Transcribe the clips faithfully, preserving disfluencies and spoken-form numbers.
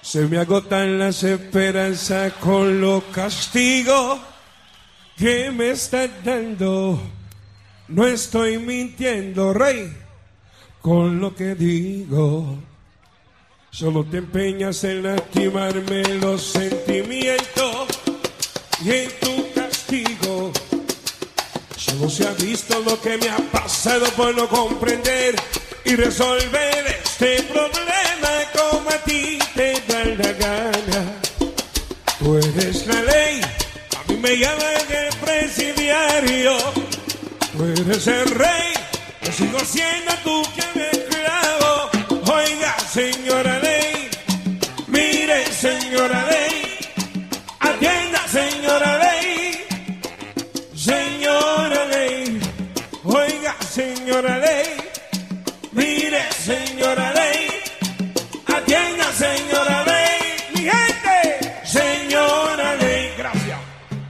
Se me agotan las esperanzas con los castigos que me estás dando. No estoy mintiendo, rey, con lo que digo. Solo te empeñas en lastimarme los sentimientos y en tu castigo solo se ha visto lo que me ha pasado por no comprender y resolver este problema como a ti te da la gana. Tú eres la ley, a mí me llaman el presidiario. Tú eres el rey, yo sigo siendo tú que me esclavo. Oiga, señora ley, mire, señora ley, atienda, señora ley, señora ley, oiga, señora ley, mire, señora ley, atienda, señora ley, mi gente, señora ley, gracias.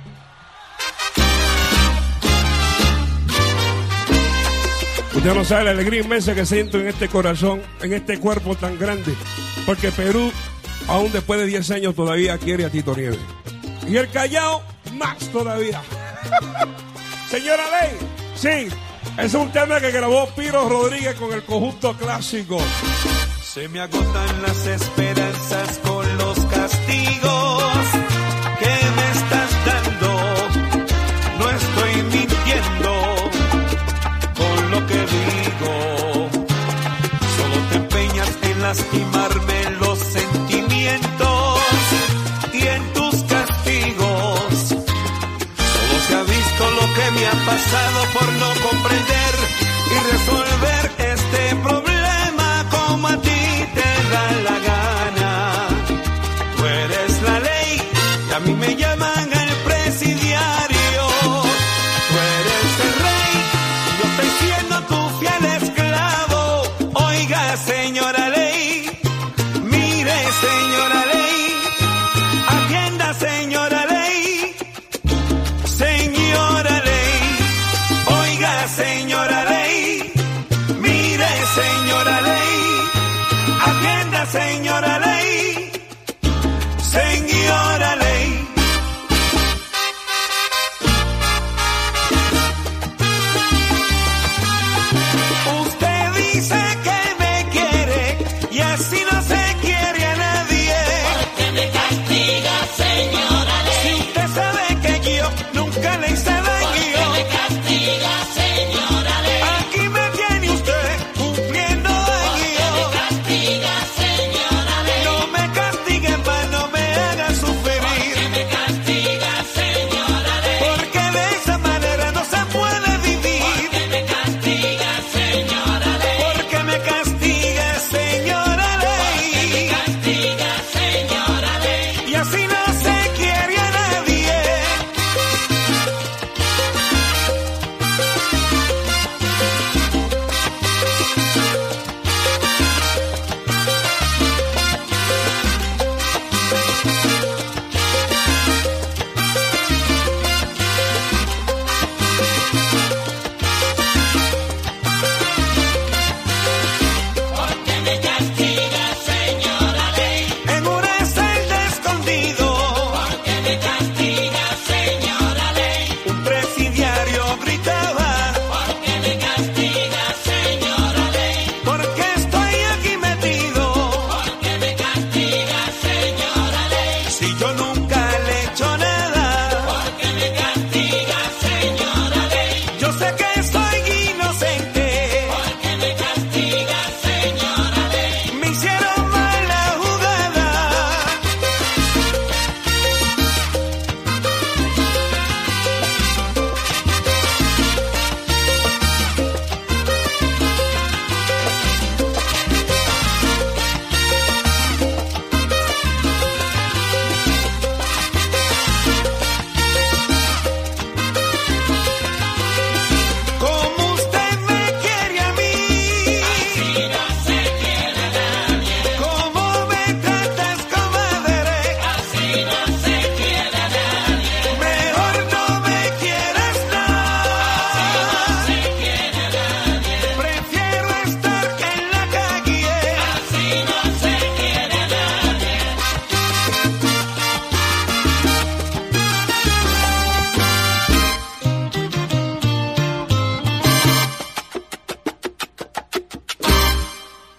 Usted no sabe la alegría inmensa que siento en este corazón, en este cuerpo tan grande, porque Perú, aún después de diez años, todavía quiere a Tito Nieves. Y el Callao, más todavía. Señora Ley, sí, es un tema que grabó Piro Rodríguez con el conjunto clásico. Se me agotan las esperanzas con los castigos que me estás dando. No estoy mintiendo con lo que digo. Solo te empeñas en lastimarme los sentimientos y en tus castigos solo se ha visto lo que me ha pasado por no comprender y resolver este problema como a ti te da la gana. Tú eres la ley y a mí me llaman el presidiario. Tú eres el rey y yo estoy siendo tu fiel esclavo. Oiga, señora ley, mire, señora ley, atienda, señora ley, señora ley, oiga, señora ley, mire, señora ley, atienda, señora